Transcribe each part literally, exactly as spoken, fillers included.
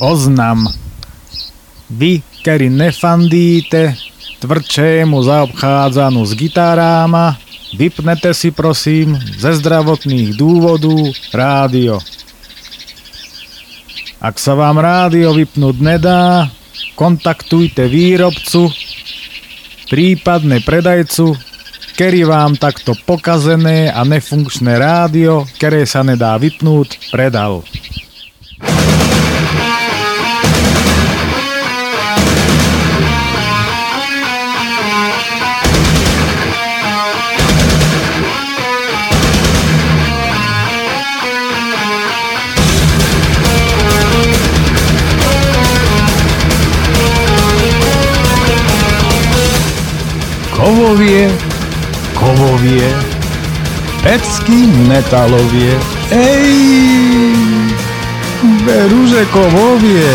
oznam. Vy, ktorí nefandíte tvrdšému zaobchádzanu s gitáráma, vypnete si prosím ze zdravotných dôvodov rádio. Ak sa vám rádio vypnúť nedá, kontaktujte výrobcu, prípadne predajcu, ktorý vám takto pokazené a nefunkčné rádio, ktoré sa nedá vypnúť, predal. Kovovie, kovovie, pecky metalovie, ej, veru, že kovovie.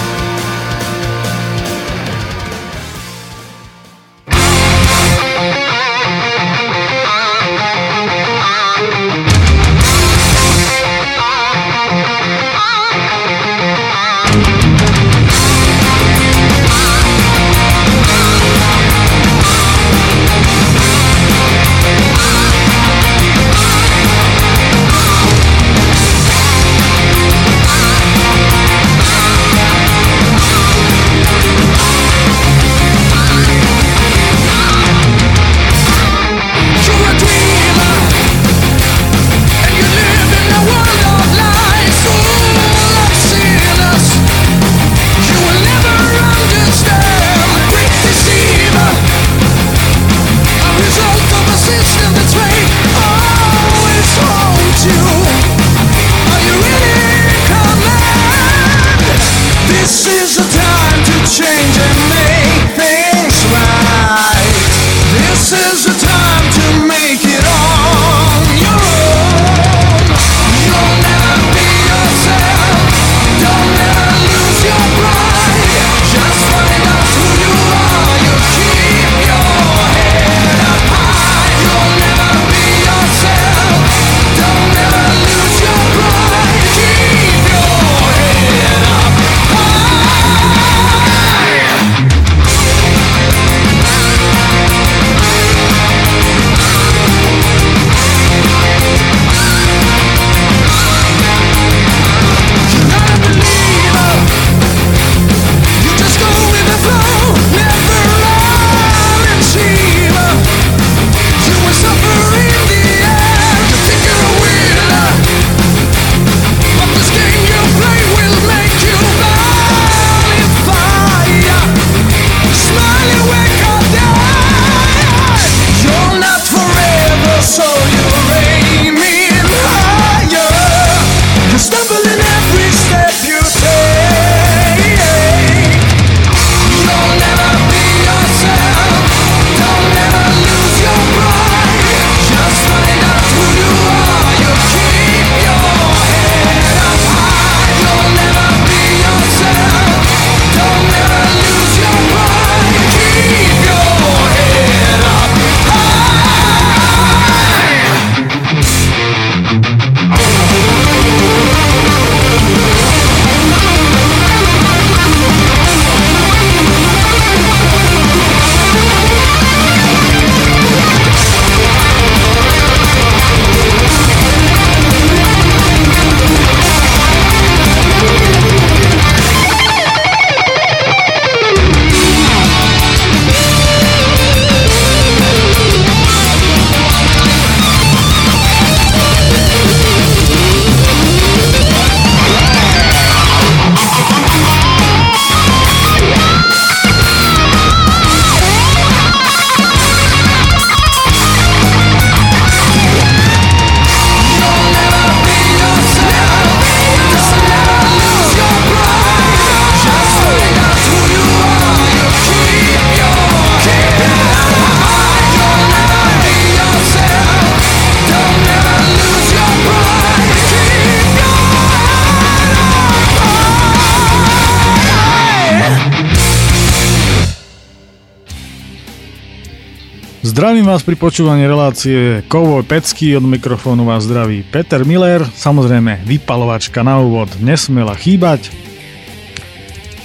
Zdravím vás pri počúvaní relácie Kovoj Pecky, od mikrofónu vás zdraví Peter Miller, samozrejme vypalovačka na úvod nesmela chýbať.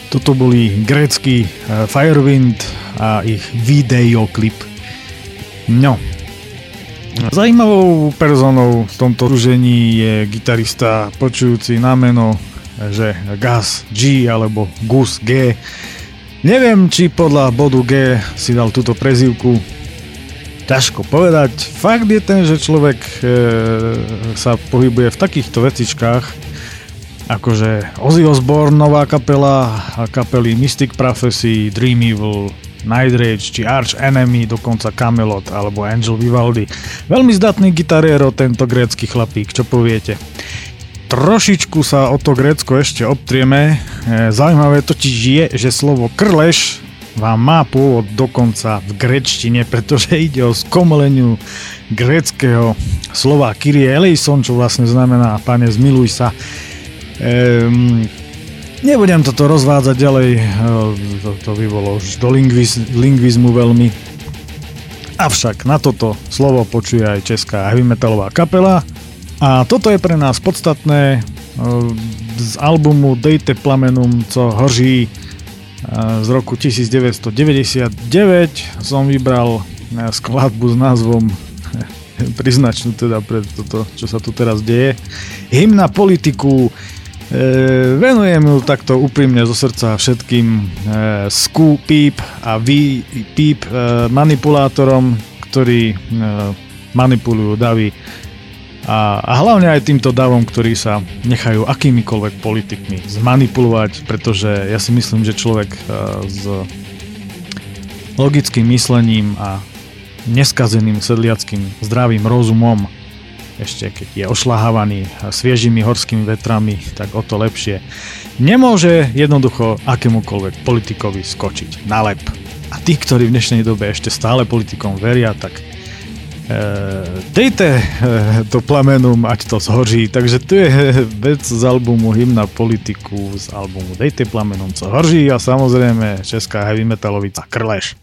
Toto boli grécky Firewind a ich videoklip. No. Zajímavou personou v tomto družení je gitarista počujúci na meno, že Gus G alebo Gus G. Neviem, či podľa bodu G si dal túto prezývku. Ťažko povedať. Fakt je ten, že človek e, sa pohybuje v takýchto vecičkách, akože Ozzy Osbourne, nová kapela, a kapely Mystic Prophecy, Dream Evil, Night Rage či Arch Enemy, dokonca Camelot alebo Angel Vivaldi. Veľmi zdatný gitariero tento grécky chlapík, čo poviete? Trošičku sa o to Grécko ešte obtrieme. E, zaujímavé totiž je, že slovo krleš vám má pôvod dokonca v gréčtine, pretože ide o skomoleniu gréckeho slova Kyrie eleison, čo vlastne znamená Pane zmiluj sa. Ehm, nebudem toto rozvádzať ďalej, to, to by bolo už do lingviz, lingvizmu veľmi. Avšak na toto slovo počuje aj česká heavy metalová kapela a toto je pre nás podstatné. Z albumu Dejte plamenum, co hoří z roku devätnásťstodeväťdesiatdeväť som vybral skladbu s názvom priznačnú teda pre toto, čo sa tu teraz deje. Hymna politiku. E, venujem ju takto úprimne zo srdca všetkým e, Sku Peep a V Peep e, manipulátorom, ktorí e, manipulujú davy a, a hlavne aj týmto davom, ktorí sa nechajú akýmikoľvek politikmi zmanipulovať, pretože ja si myslím, že človek e, s logickým myslením a neskazeným sedliackým zdravým rozumom, ešte keď je ošľahávaný sviežými horskými vetrami, tak o to lepšie, nemôže jednoducho akémukoľvek politikovi skočiť na lep. A tí, ktorí v dnešnej dobe ešte stále politikom veria, tak e, dejte e, to plamenum, ať to zhoří. Takže tu je vec z albumu Hymna politiku, z albumu Dejte plamenum, co hoří a samozrejme česká heavy metalovica Krleš.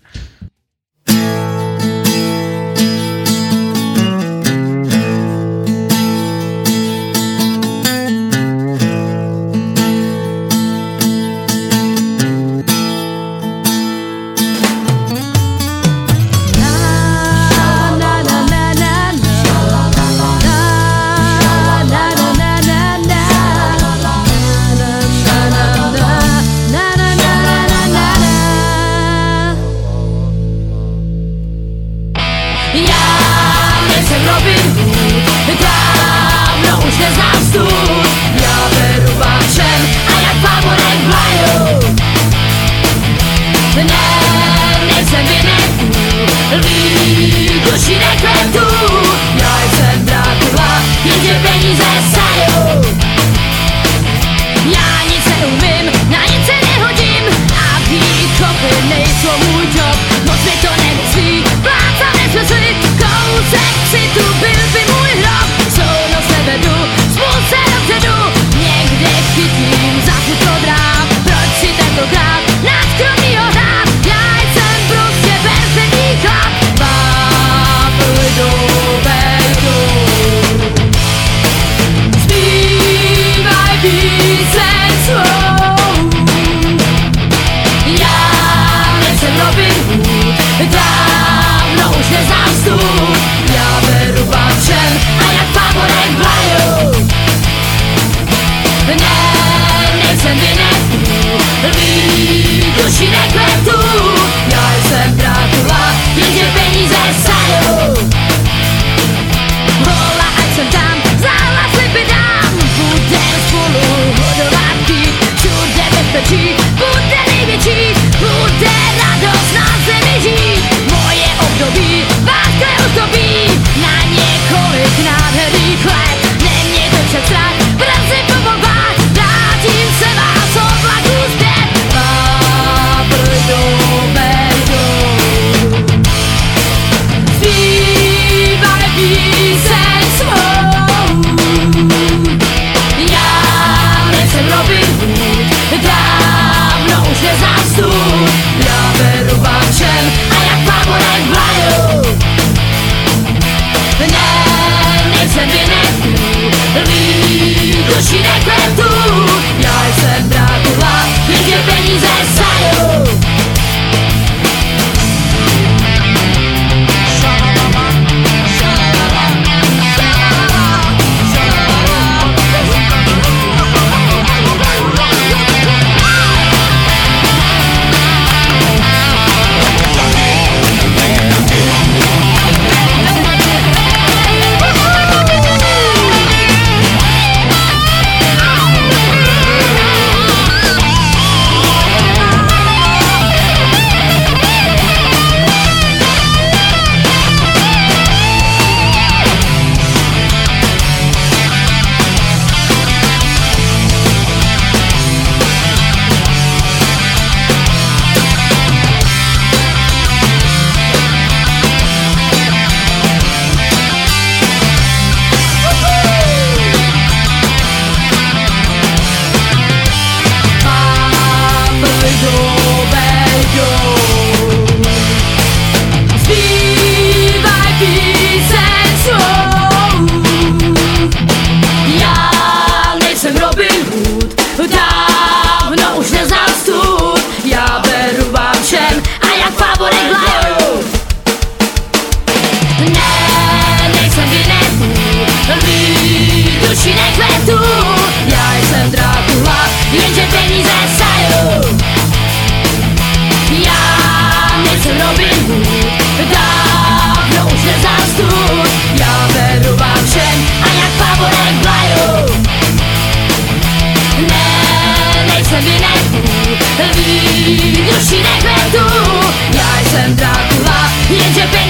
Be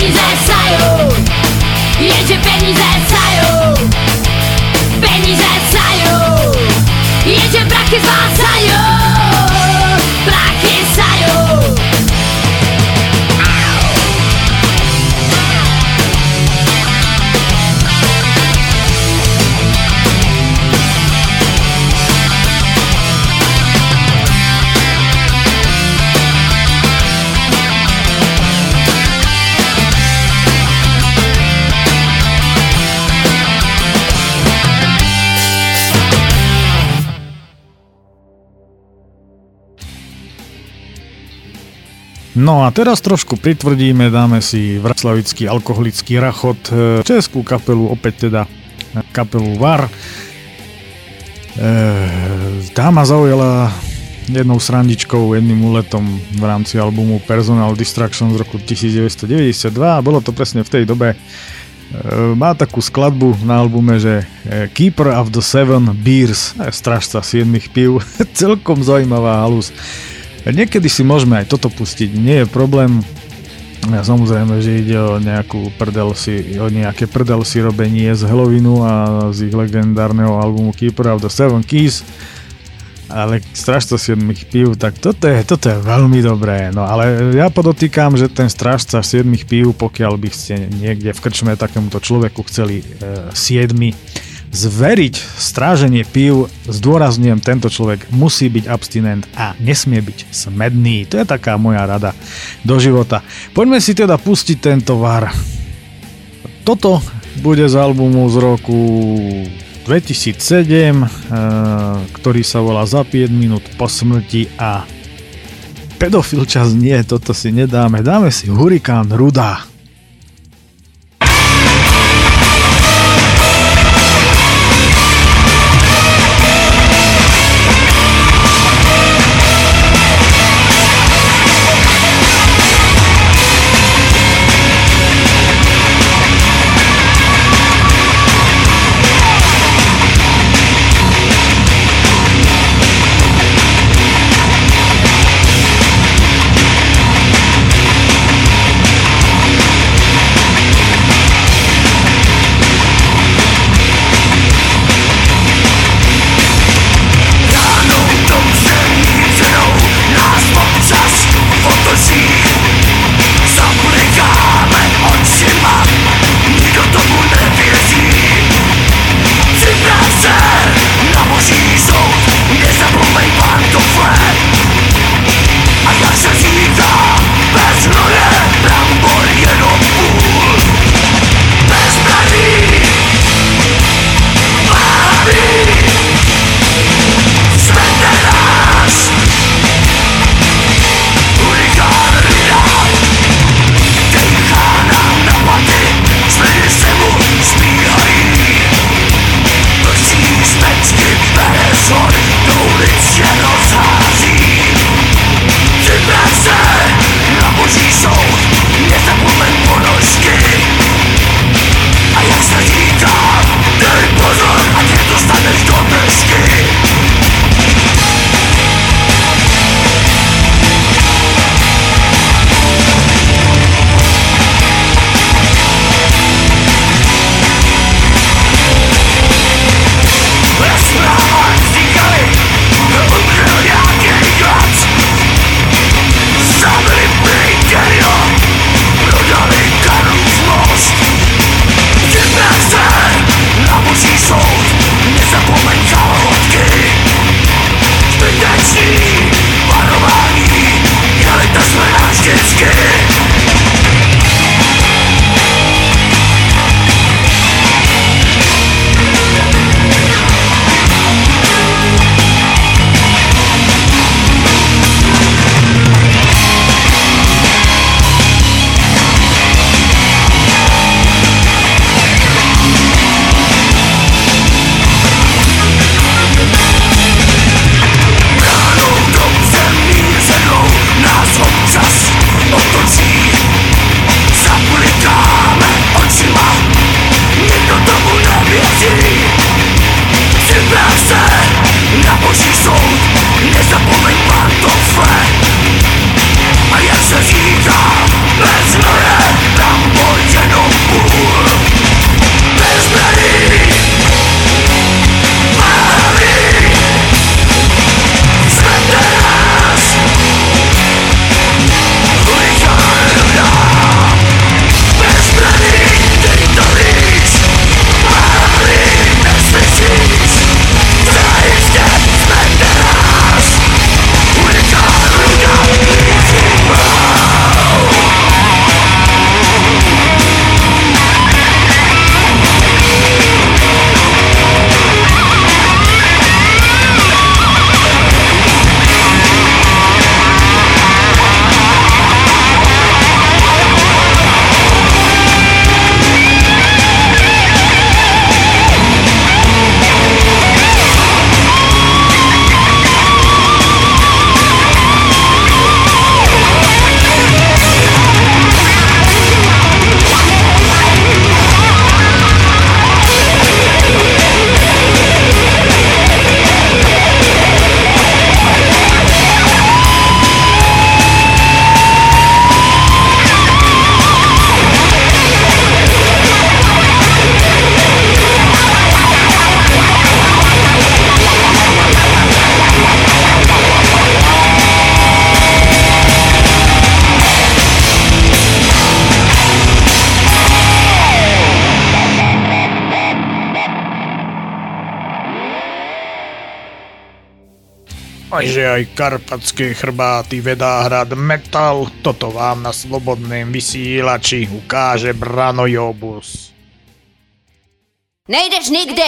peníze sajú, jenže peníze sajú, peníze sajú, jenže prachy z vás sajú, prachy sajú. No a teraz trošku pritvrdíme, dáme si vraslavický alkoholický rachot, českú kapelu, opäť teda kapelu VAR. Tá ma zaujala jednou srandičkou, jedným úletom v rámci albumu Personal Distraction z roku devätnásťstodeväťdesiatdva a bolo to presne v tej dobe. Má takú skladbu na albume, že Keeper of the Seven Beers, strážca siedmých pív, celkom zaujímavá halus. Niekedy si môžeme aj toto pustiť, nie je problém. Samozrejme, že ide o nejakú prdel si, o nejaké prdel si robenie z Halloweenu a z ich legendárneho albumu Keeper of the Seven Keys. Ale strážca siedmých pív, tak toto je, toto je veľmi dobré. No ale ja podotýkam, že ten strážca siedmých pív, pokiaľ by ste niekde v krčme takémuto človeku chceli e, siedmi zveriť stráženie pív, zdôrazňujem, tento človek musí byť abstinent a nesmie byť smedný. To je taká moja rada do života. Poďme si teda pustiť tento VAR. Toto bude z albumu z roku dvetisícsedem, ktorý sa volá Za päť minút po smrti a pedofil čas nie, toto si nedáme. Dáme si Hurikán Ruda. Peníze A že aj karpatské chrbáty vedá hrať metal, toto vám na slobodném vysílači ukáže Brano Jobus. Nejdeš nikde!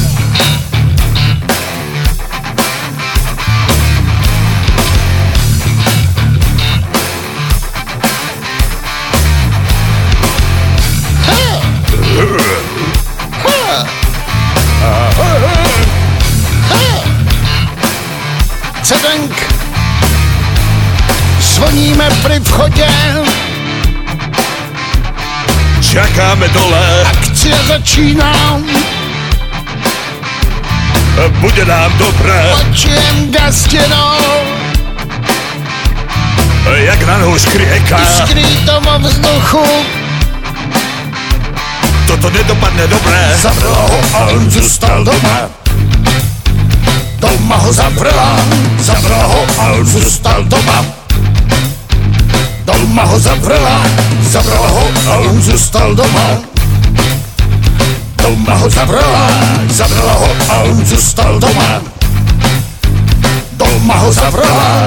Cedenk, zvoníme pri vchodě, čakáme dole, akcia začíná, bude nám dobré, počujem gastěnou, jak na nož krieka, v skrytom vzduchu, toto nedopadne dobré, zavrela ho a on zůstal doma. Doma ho zavrela, zavrela ho a on zůstal doma. Doma ho zavrela, zavrela ho a on zůstal doma. Doma ho zavrela, zavrela ho a on zůstal doma. Doma ho zavrela.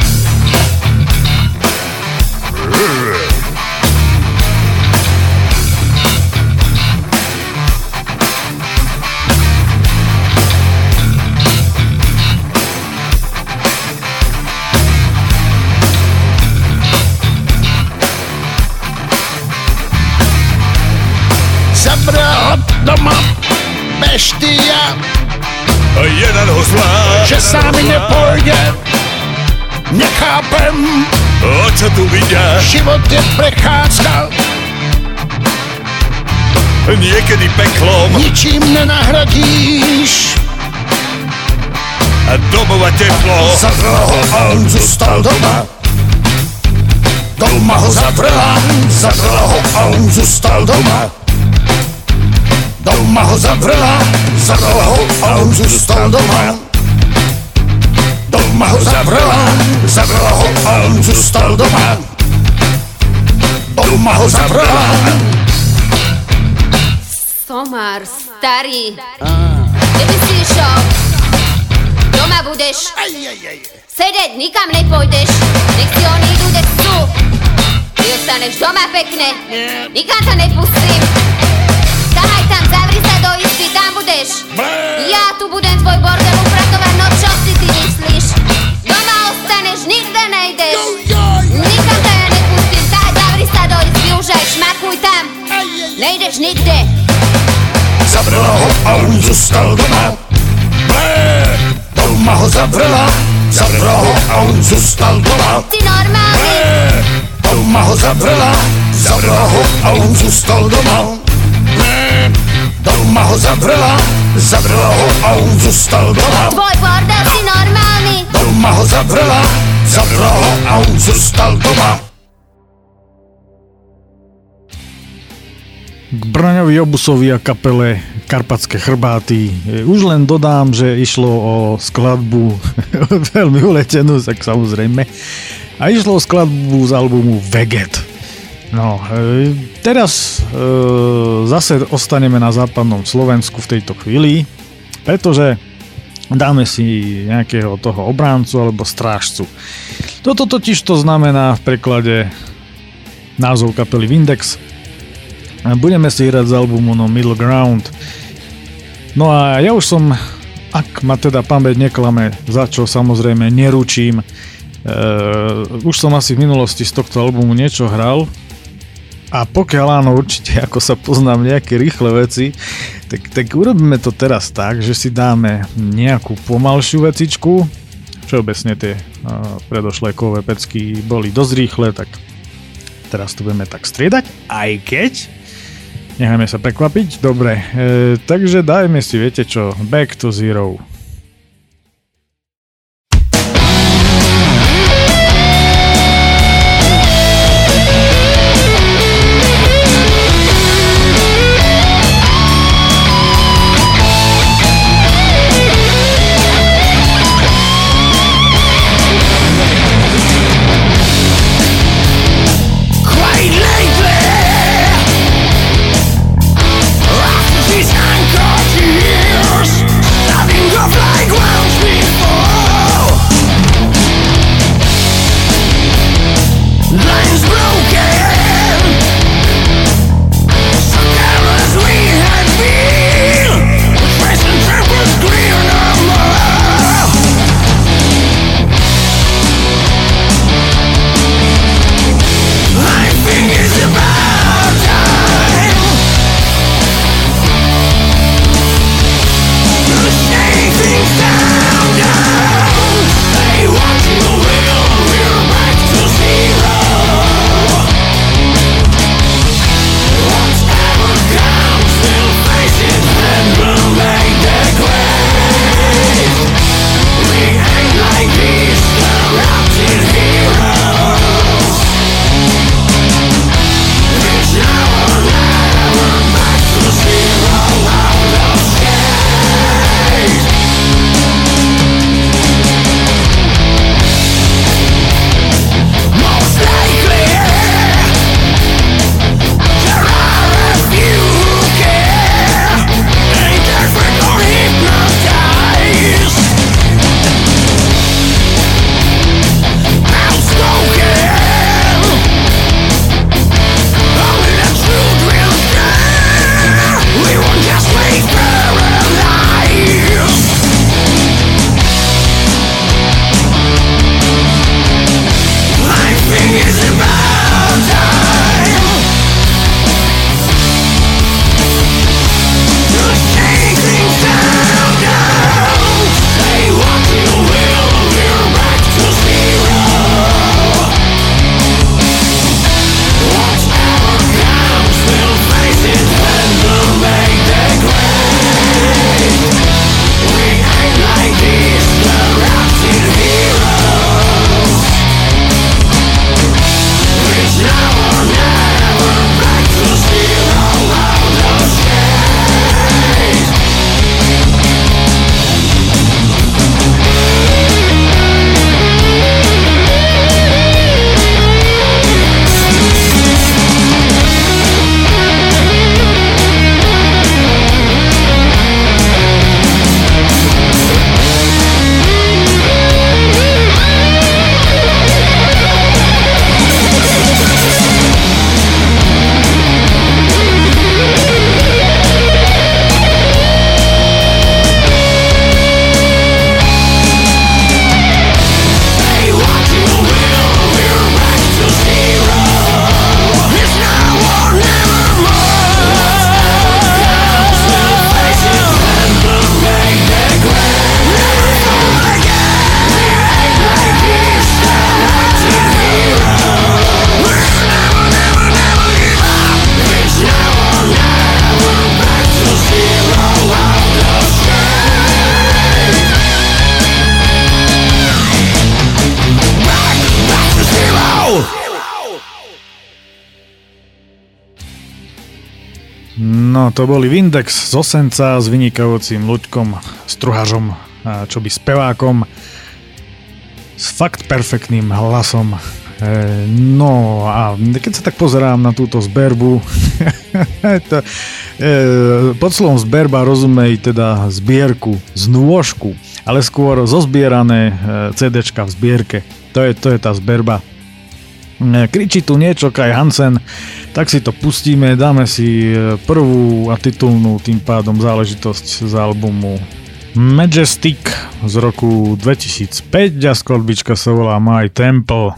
Zabrala doma beštia, jeden ho zlá, že sami nepojde. Nechápem, o čo tu vidia, život je prechádzka, niekedy peklom, ničím nenahradíš. domova teplo, Zavrela ho a on zůstal doma. Doma ho zavrela, zavrela ho a on zůstal doma. Doma ho zavrela, zavrela ho a on zůstal doma. Doma ho zavrela, zavrela ho a on zůstal doma. Doma ho zavrela. Somar, starý, kde by si išiel? Doma budeš sedeť, nikam nepôjdeš. Nech si oni idú, kde chcú. Ty ostaneš doma pekne, nikam ťa nepustím. Tahaj tam, zavri sa do izby, tam budeš. Ja tu budem tvoj bordel upratovať, no čo si ty myslíš? Doma ostaneš, nikde nejdeš. Nikam ťa ja nepustím, tahaj, zavri sa do izby, už aj šmakuj tam. Nejdeš nikde. Zavrela ho a on zůstal doma. Doma ho zavrela, zavrela ho a on zůstal doma. Ty normálny. Doma ho zavrela, zavrela ho a on zůstal doma. Doma ho zavrela, zavrela ho a on zůstal doma. Tvoj bordel, si normálny. Doma ho zavrela, zavrela ho a on zůstal doma. K Braňovi Jobusovi a kapele Karpatské chrbáty už len dodám, že išlo o skladbu veľmi uletenú, tak samozrejme. A išlo o skladbu z albumu Veget. No, e, teraz e, zase ostaneme na západnom Slovensku v tejto chvíli, pretože dáme si nejakého toho obráncu alebo strážcu. Toto totiž to znamená v preklade názov kapely Vindex. Budeme si hrať z albumu no Middle Ground. No a ja už som, ak ma teda pamäť neklame, za čo samozrejme neručím, e, už som asi v minulosti z tohto albumu niečo hral a pokiaľ áno, určite ako sa poznám nejaké rýchle veci, tak, tak urobíme to teraz tak, že si dáme nejakú pomalšiu vecičku. Všeobecne tie e, predošlé kové pecky boli dosť rýchle, tak teraz to budeme tak striedať, aj keď nechajme sa prekvapiť. Dobre, e, takže dajme si, viete čo, Back to Zero. These anchor tears, nothing of Áno, to boli Vindex z Osenca s vynikajúcim Ľuďkom Struhažom, čo by spevákom s fakt perfektným hlasom. No a keď sa tak pozerám na túto zberbu, to, pod slovom zberba rozumej teda zbierku, znôžku, ale skôr zozbierané CDčka v zbierke. To je, to je tá zberba. Kričí tu niečo Kai Hansen, tak si to pustíme, dáme si prvú a titulnú tým pádom záležitosť z albumu Majestic z roku dvetisícpäť a skladbička sa volá My Temple.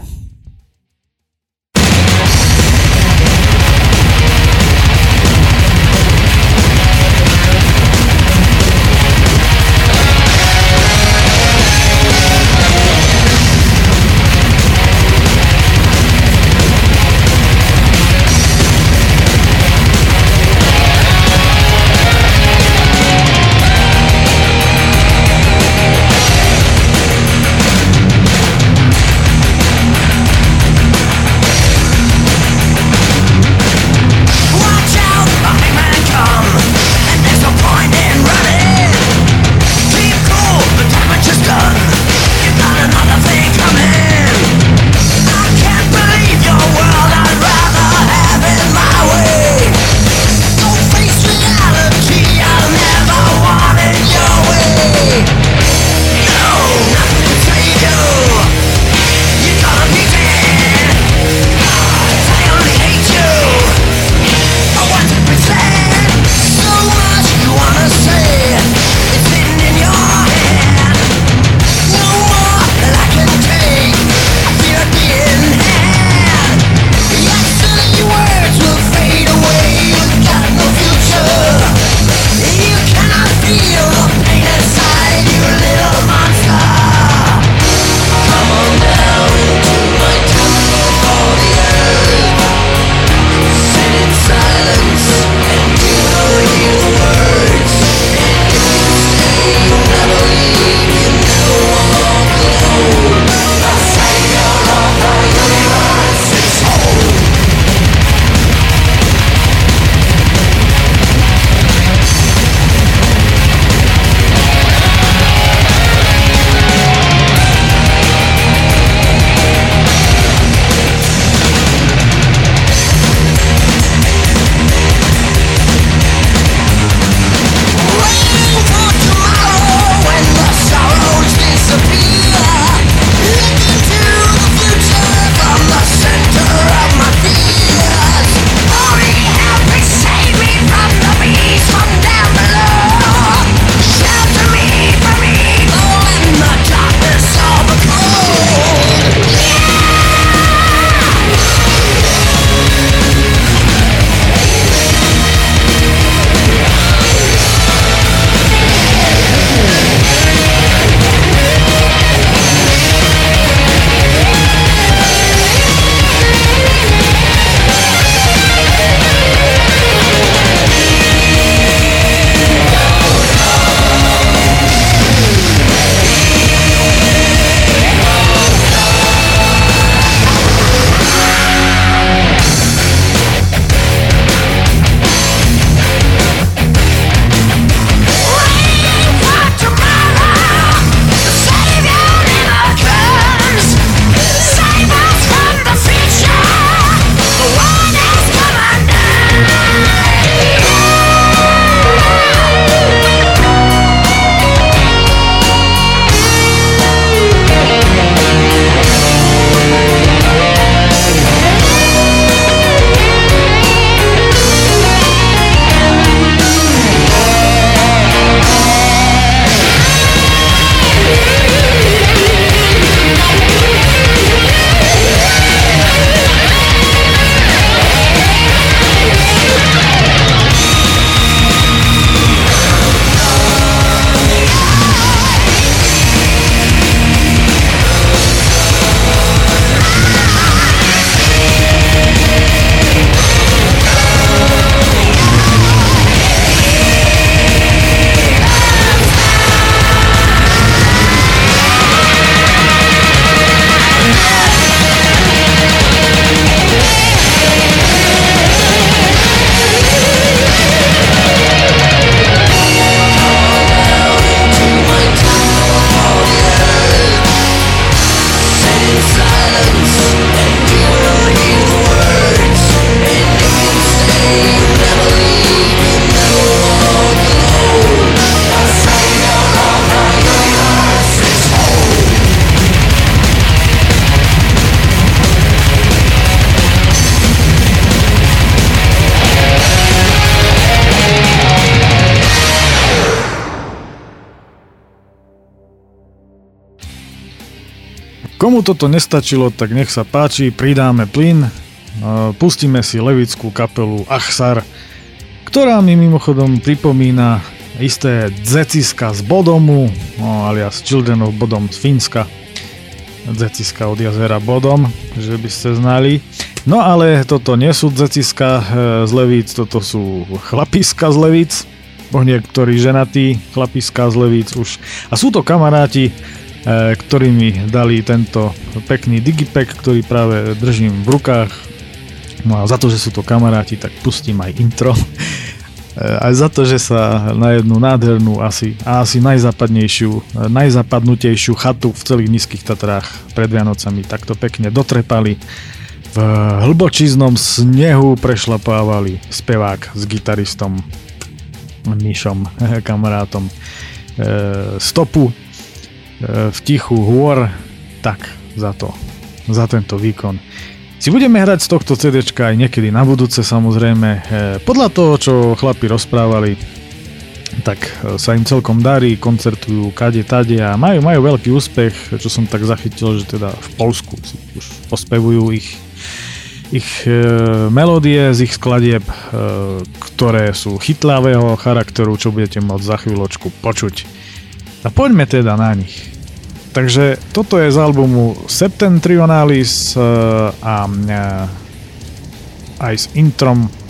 Komu toto nestačilo, tak nech sa páči, pridáme plyn, pustíme si levickú kapelu Achsar, ktorá mi mimochodom pripomína isté Dzeciska z Bodomu, no, alias Children of Bodom z Fínska. Dzeciska od jazera Bodom, že by ste znali. No ale toto nie sú Dzeciska z Levíc, toto sú chlapiska z Levíc, bo niektorí ženatí chlapiska z Levíc už. A sú to kamaráti, ktorí mi dali tento pekný digipack, ktorý práve držím v rukách. No a za to, že sú to kamaráti, tak pustím aj intro. Aj za to, že sa na jednu nádhernú asi, a asi najzápadnejšiu, najzápadnutejšiu chatu v celých Nízkych Tatrách pred Vianocami takto pekne dotrepali. V hlbočíznom snehu prešlapávali spevák s gitaristom Mišom, kamarátom, stopu v tichu hôr, tak za to, za tento výkon. Si budeme hrať z tohto CDčka aj niekedy na budúce, samozrejme. Podľa toho, čo chlapi rozprávali, tak sa im celkom darí, koncertujú kade tade a majú, majú veľký úspech, čo som tak zachytil, že teda v Poľsku si už ospevujú ich, ich e, melódie z ich skladieb, e, ktoré sú chytlavého charakteru, čo budete môcť za chvíľočku počuť. A poďme teda na nich. Takže toto je z albumu Septentrionalis uh, a uh, aj s introm uh,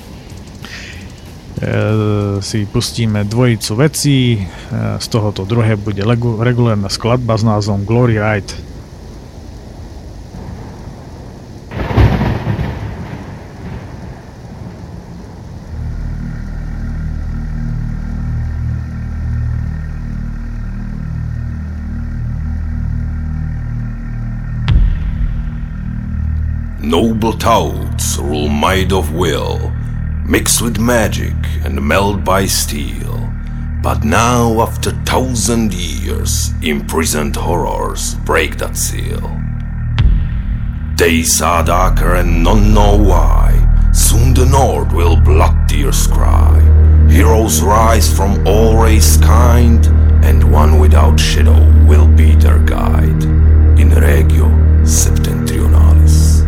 si pustíme dvojicu vecí. Uh, z tohoto druhé bude legu- regulárna skladba s názvom Glory Ride. Noble thoughts rule might of will, mixed with magic and meld by steel. But now, after thousand years, imprisoned horrors break that seal. Days are darker and none know why. Soon the North will blood tears cry. Heroes rise from all race kind, and one without shadow will be their guide. In Regio Septentrionalis.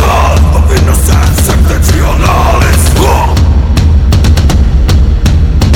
Septentrionalis.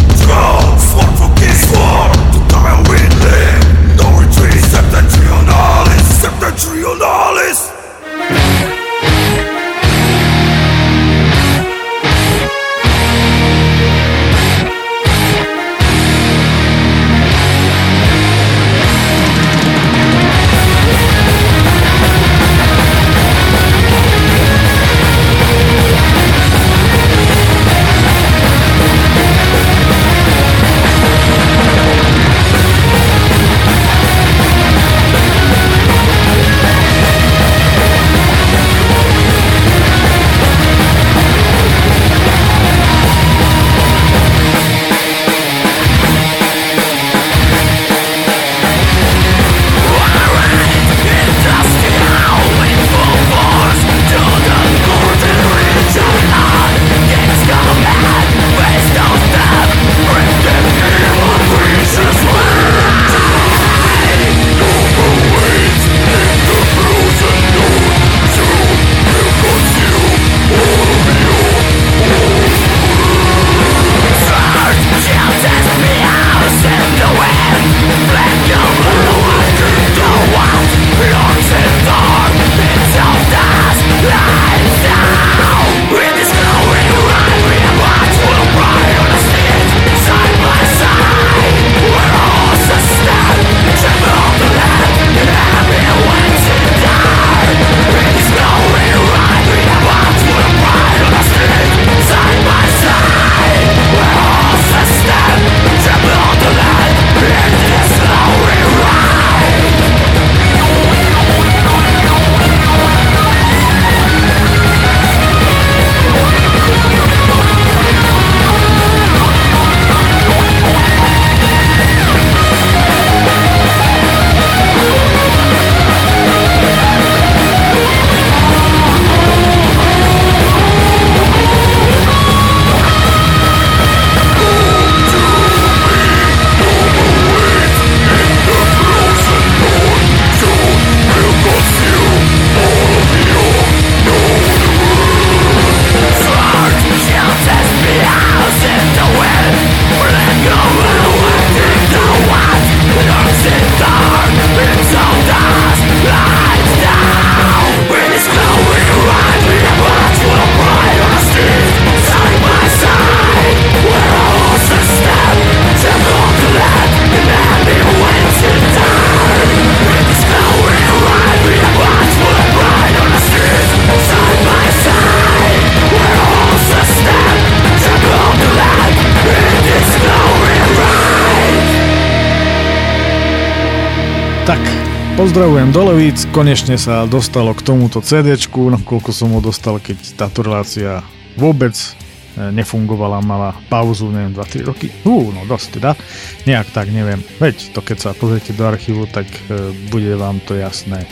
Pozdravujem do Levíc, konečne sa dostalo k tomuto CDčku, no koľko som ho dostal, keď táto relácia vôbec nefungovala, mala pauzu, neviem, dva tri roky. Ú, no dosť teda, nejak tak, neviem. Veď to keď sa pozriete do archívu, tak e, bude vám to jasné.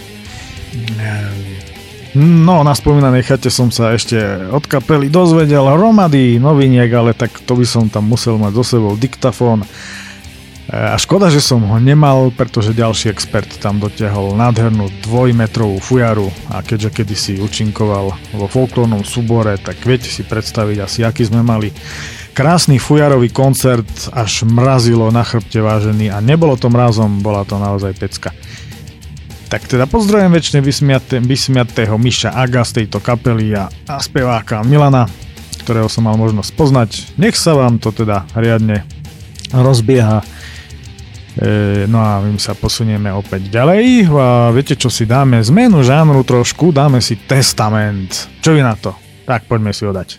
No, na spomínanej chate som sa ešte od kapely dozvedel hromady noviniek, ale tak to by som tam musel mať so sebou diktafón. A škoda, že som ho nemal, pretože ďalší expert tam dotiahol nádhernú dvojmetrovú fujaru a keďže kedysi účinkoval vo folklórnom súbore, tak viete si predstaviť asi, aký sme mali krásny fujarový koncert, až mrazilo na chrbte, vážený, a nebolo to mrazom, bola to naozaj pecka. Tak teda pozdravujem väčšine vysmiate, vysmiatého Miša Aga z tejto kapely a, a speváka Milana, ktorého som mal možnosť poznať. Nech sa vám to teda riadne rozbieha. E, no a my sa posunieme opäť ďalej a viete čo si dáme? Zmenu žánru trošku, dáme si Testament. Čo vy na to? Tak poďme si ho dať.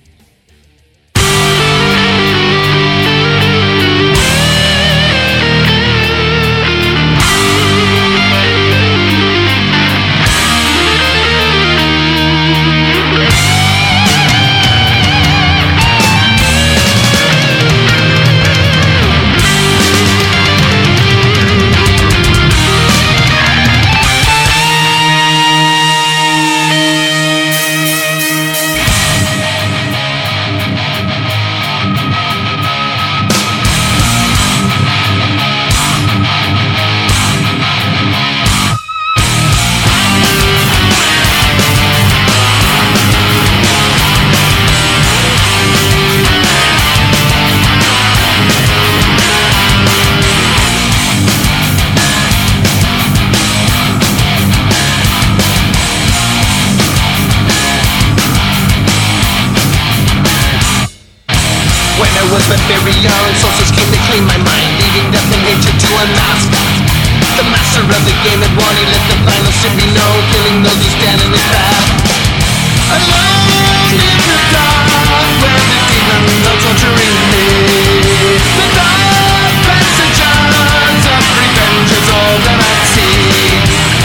But very young, sources came to clean my mind, leaving death and nature to unmask. The master of the game had won, he let the final sin be known, killing those who stand in his path. Alone in the dark, where the demons are torturing me, the dark passages of revenge is all that I see.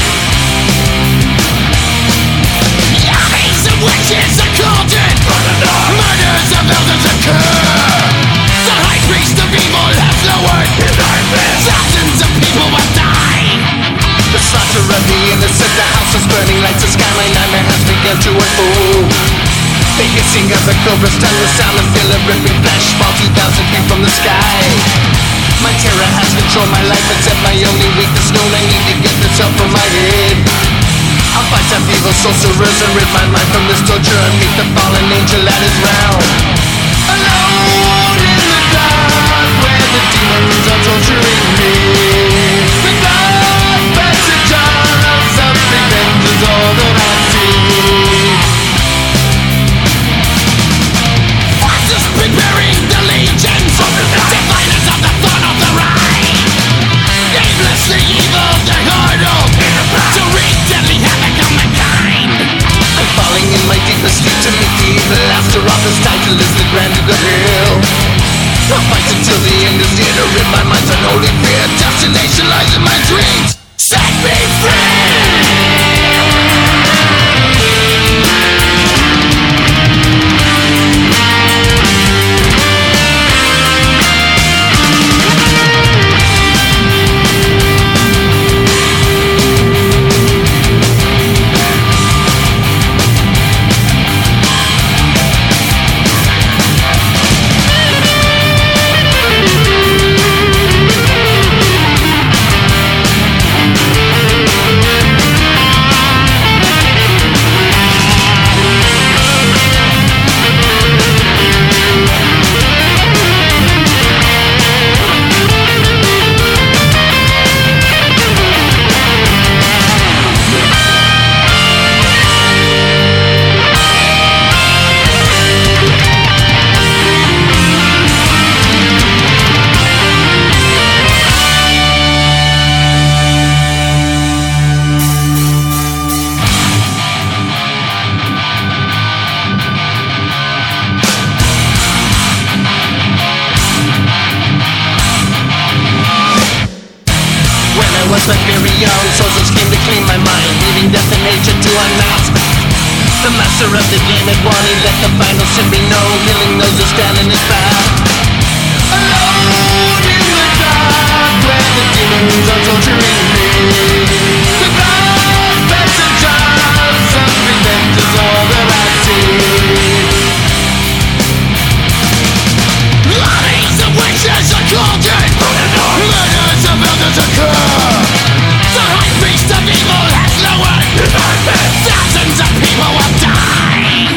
Armies of witches are cauldron, murders of elders occur. Priest of evil has lowered his darkness. Thousands of people will die. The slaughter of the innocent, the house is burning, lights the sky. My nightmare has begun to unfold. The hissing of the cobra's tongue, the sound of feel of ripping flesh, fall two thousand feet from the sky. My terror has controlled my life, except my only weakness known. I need to get this up from my head. I'll fight some evil sorcerers and rid my mind from this torture and meet the fallen angel at his round. Alone in the dark, where the demons are torturing me, the dark passages of revenge is all that I see. Forces preparing the legions, diviners of the thorn of the Rhine, aimlessly evil they hurtle to wreak deadly havoc on mankind. I'm falling in my deepest sleep to meet the evil. After all, this title is the Grand Duke of Hell. I'll fight until the end is near to rid my mind's unholy fear. Destination lies in my dreams. Set me free! slept very young. Sorcerers came to clean my mind, leaving death and nature to unmask. The master of the game had won, he let the final sin be known. Killing those who stand in his path. Alone in the dark, where the demons are torturing me. The dark passage of self-revenge is all that I see. Armies of witches are called in. Murders of elders occur. The high priest of evil has lowered. Thousands of people will die.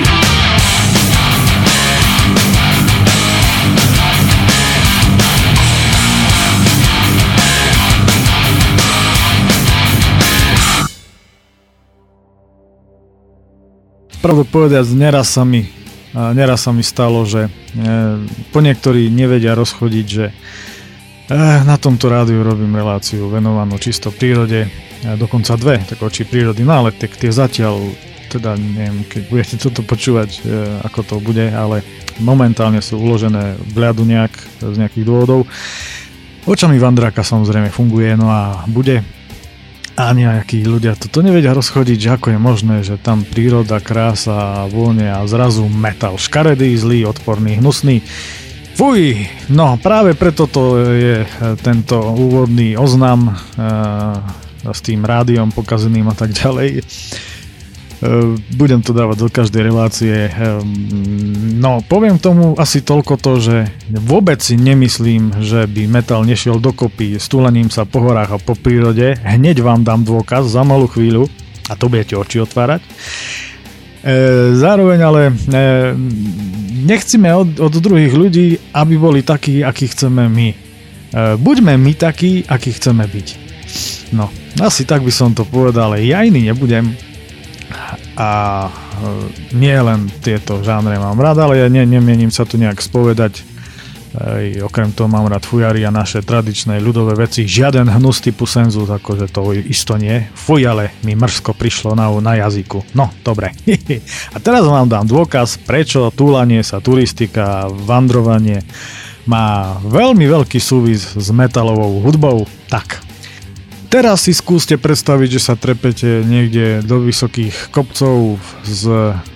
Pravdu povedať, neraz sa mi, neraz sa mi stalo, že po niektorí nevedia rozchodiť, že na tomto rádiu robím reláciu venovanú čisto prírode, dokonca dve, tak oči prírody, no ale tak tie zatiaľ, teda neviem, keď budete toto počúvať, ako to bude, ale momentálne sú uložené v ľadu nejak, z nejakých dôvodov. Očami Vandráka samozrejme funguje, no a bude. A nejakí ľudia toto nevedia rozchodiť, že ako je možné, že tam príroda, krása, vône a zrazu metal. Škaredý, zlý, odporný, hnusný. Fuj! No práve preto to je tento úvodný oznam e, s tým rádiom pokazeným a tak ďalej. E, budem to dávať do každej relácie. E, no poviem tomu asi toľko to, že vôbec si nemyslím, že by metal nešiel dokopy s túlením sa po horách a po prírode. Hneď vám dám dôkaz za malú chvíľu a to budete oči otvárať. E, zároveň ale e, nechceme od, od druhých ľudí, aby boli takí, akí chceme my. E, buďme my takí, akí chceme byť. No, asi tak by som to povedal, ale ja iný nebudem. A e, nie len tieto žánre mám rád, ale ja ne, nemienim sa tu nejak spovedať. Ej, okrem toho mám rád fujary a naše tradičné ľudové veci. Žiaden hnus typu senzus, akože to isto nie. Fuj, ale mi mrzko prišlo na, na jazyku. No, dobre. A teraz vám dám dôkaz, prečo túlanie sa, turistika, vandrovanie má veľmi veľký súvis s metalovou hudbou. Tak, teraz si skúste predstaviť, že sa trepete niekde do vysokých kopcov s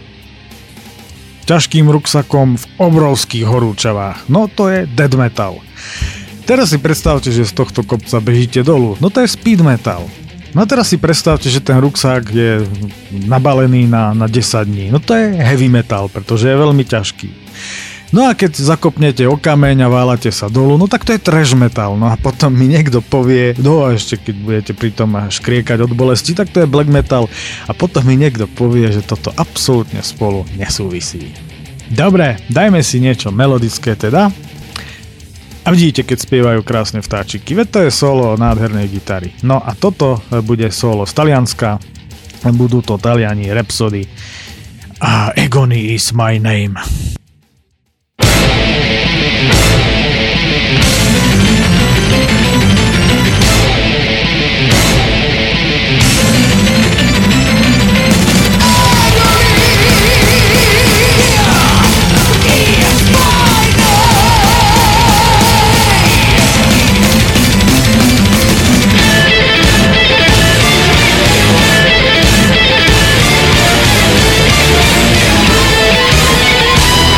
ťažkým ruksakom v obrovských horúčavách. No to je death metal. Teraz si predstavte, že z tohto kopca bežíte dolu. No to je speed metal. No a teraz si predstavte, že ten ruksák je nabalený na, na desať dní. No to je heavy metal, pretože je veľmi ťažký. No a keď zakopnete o kameň a válate sa dolu, no tak to je trash metal. No a potom mi niekto povie, no a ešte keď budete pritom škriekať od bolesti, tak to je black metal. A potom mi niekto povie, že toto absolútne spolu nesúvisí. Dobre, dajme si niečo melodické teda. A vidíte, keď spievajú krásne vtáčiky, veď to je solo nádhernej gitary. No a toto bude solo z Talianska, budú to Taliani, Rhapsody a Agony is my name. We'll be right back.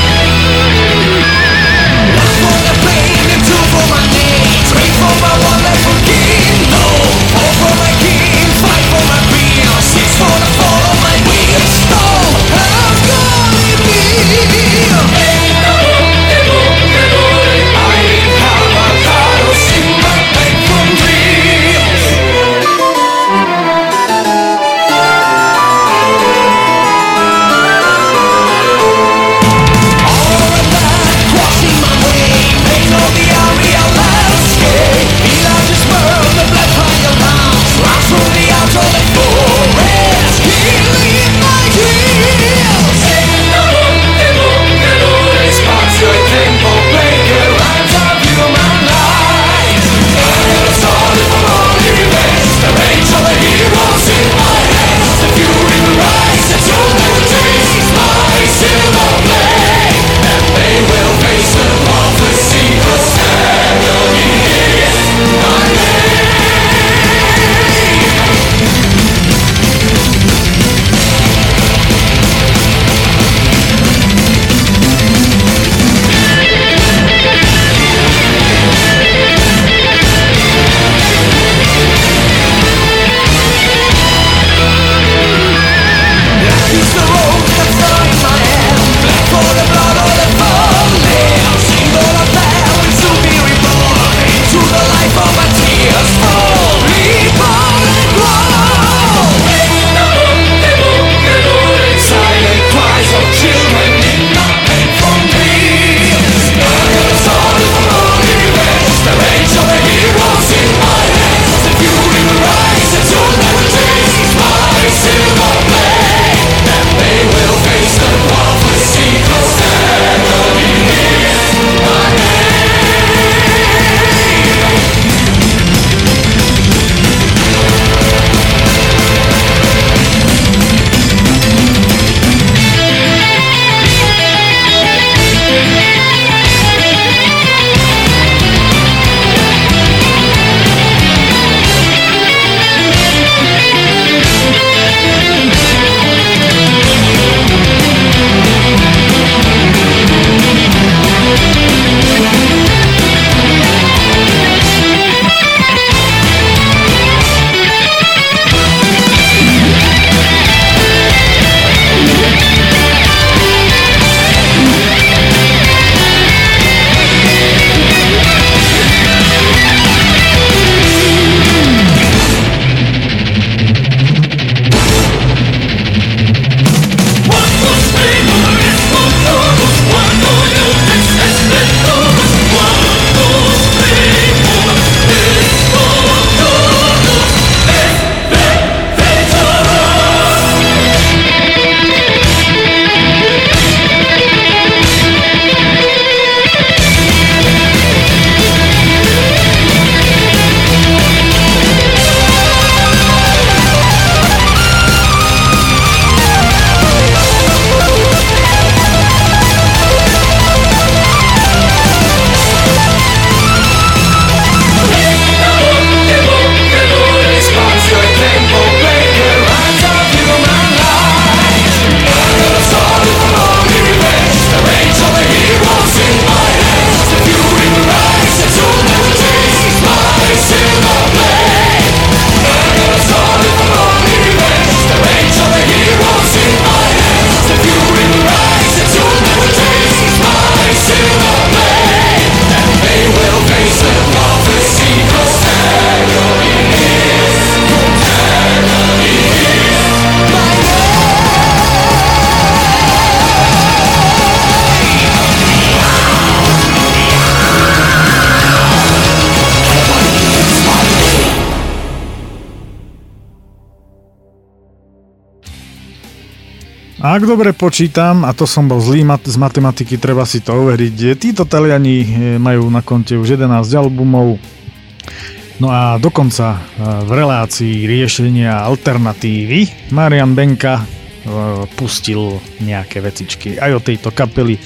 A ak dobre počítam, a to som bol zlý mat- z matematiky, treba si to overiť, títo Taliani majú na konte už jedenásť albumov, no a dokonca v relácii riešenia alternatívy Marian Benka pustil nejaké vecičky aj o tejto kapely.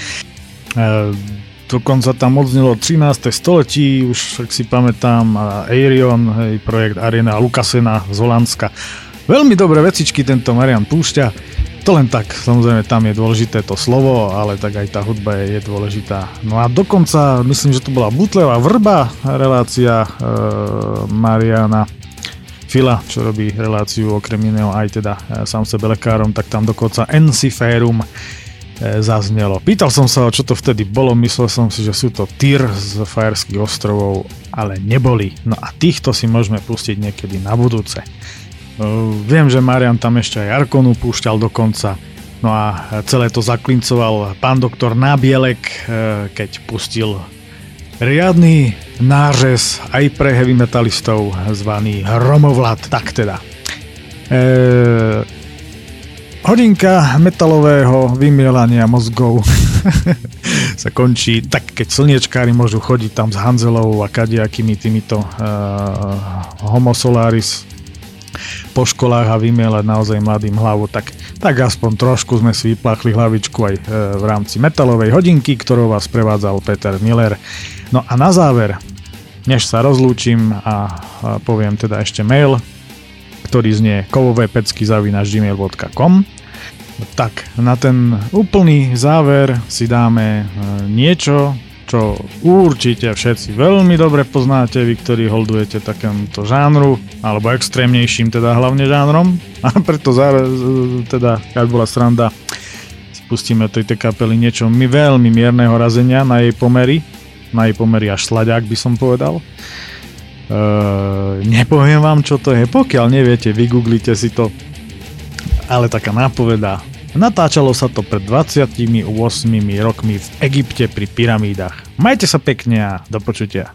Dokonca tam odznelo trináste storočí, už ak si pamätám, Aerion, hej, projekt Ariana Lukasena z Holandska. Veľmi dobré vecičky tento Marian púšťa. To len tak, samozrejme tam je dôležité to slovo, ale tak aj tá hudba je, je dôležitá. No a dokonca, myslím, že to bola Butlevá vrba, relácia e, Mariana Fila, čo robí reláciu okrem iného aj teda e, sám sebe lekárom, tak tam dokonca Enciférum e, zaznelo. Pýtal som sa, čo to vtedy bolo, myslel som si, že sú to Tyr z Fajerských ostrovov, ale neboli. No a týchto si môžeme pustiť niekedy na budúce. Uh, viem, že Marian tam ešte aj Arkonu púšťal dokonca. No a celé to zaklincoval pán doktor Nábielek, uh, keď pustil riadny nářez aj pre heavy metalistov zvaný Hromovlad. Tak teda. Uh, hodinka metalového vymielania mozgov sa končí tak, keď slniečkári môžu chodiť tam s Hanzelovou a kadejakými týmito uh, homosolaris po školách a vymielať naozaj mladým hlavu, tak, tak aspoň trošku sme si vypláchli hlavičku aj e, v rámci metalovej hodinky, ktorou vás prevádzal Peter Miller. No a na záver, než sa rozlúčim a, a poviem teda ešte mail, ktorý znie kovovepecky zavináč gmail bodka com, tak na ten úplný záver si dáme e, niečo, čo určite všetci veľmi dobre poznáte, vy, ktorí holdujete takémuto žánru, alebo extrémnejším teda hlavne žánrom. A preto zároveň, teda, keď bola sranda, si pustíme od tejto kapely niečo mi veľmi mierneho razenia na jej pomery, na jej pomery až slaďák by som povedal. Eee, nepoviem vám, čo to je, pokiaľ neviete, vygooglite si to, ale taká nápoveda. Natáčalo sa to pred dvadsiatimi ôsmimi rokmi v Egypte pri pyramídach. Majte sa pekne a do počutia.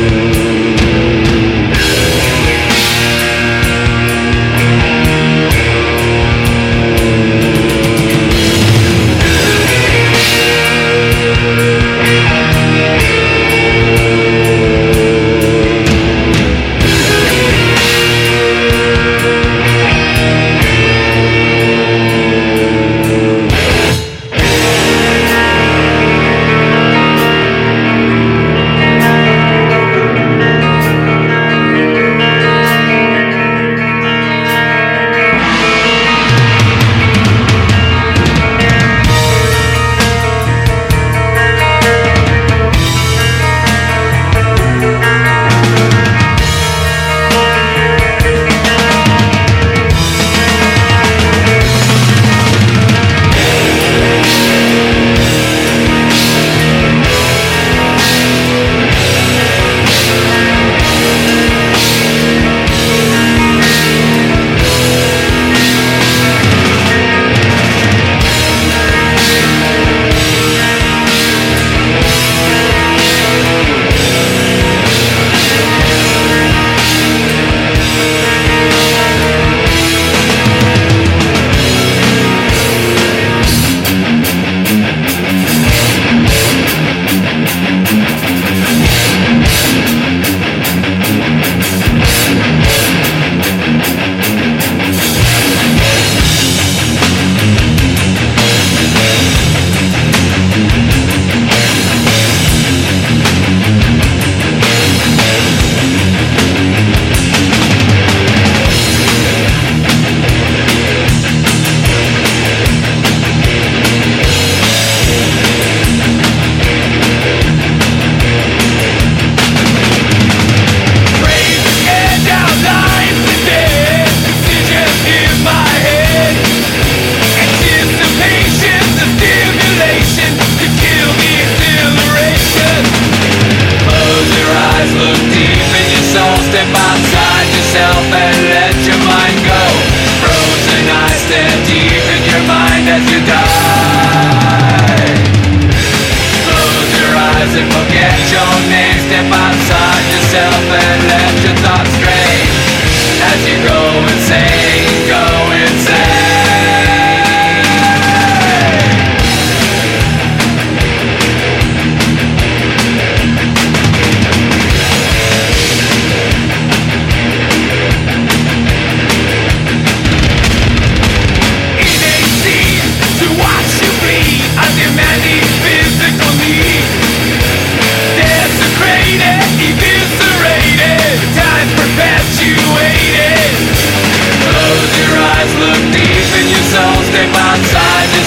We'll be right back.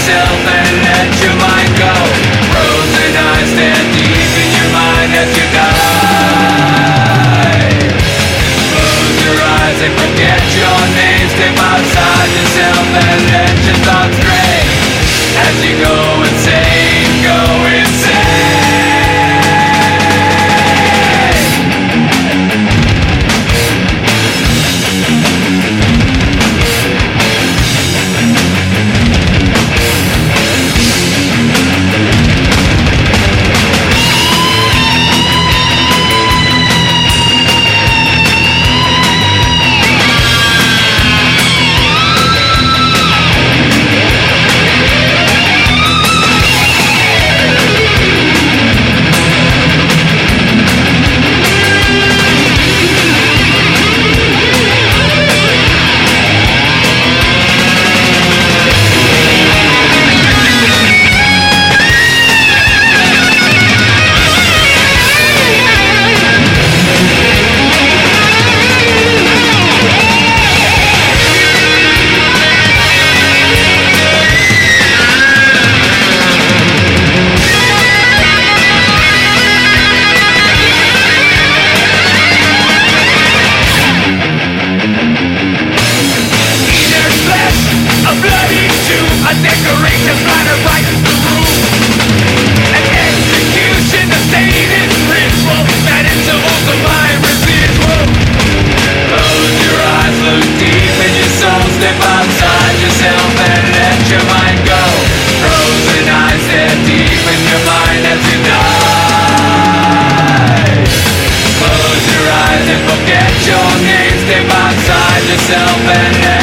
yourself and let your mind go. Frozen eyes stand deep in your mind as you die. Close your eyes and forget your name. Step outside yourself and let your thoughts stray. As you go insane, go insane. Yourself and